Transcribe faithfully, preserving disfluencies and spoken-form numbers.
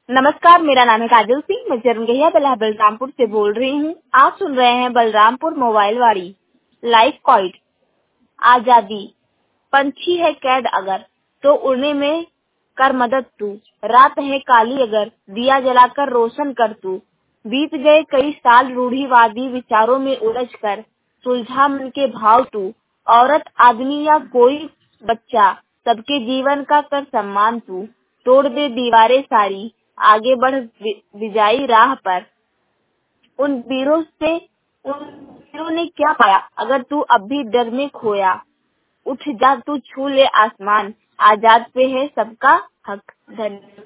नमस्कार, मेरा नाम है काजल सिंह। मैं जरंगहिया बलहा बलरामपुर से बोल रही हूँ। आप सुन रहे हैं बलरामपुर मोबाइल वाड़ी। Life quite. आजादी पंछी है कैद अगर तो उड़ने में कर मदद तू। रात है काली अगर दिया जलाकर रोशन कर तू। बीत गए कई साल रूढ़िवादी विचारों में उलझ कर सुलझा मन के भाव तू। औरत आदमी या कोई बच्चा सबके जीवन का कर सम्मान तू। तोड़ दे दीवारें सारी आगे बढ़ विजयी राह पर। उन वीरों से उन वीरों ने क्या पाया अगर तू अब भी डर में खोया। उठ जा तू छू ले आसमान, आजाद पे है सबका हक। धन्यवाद।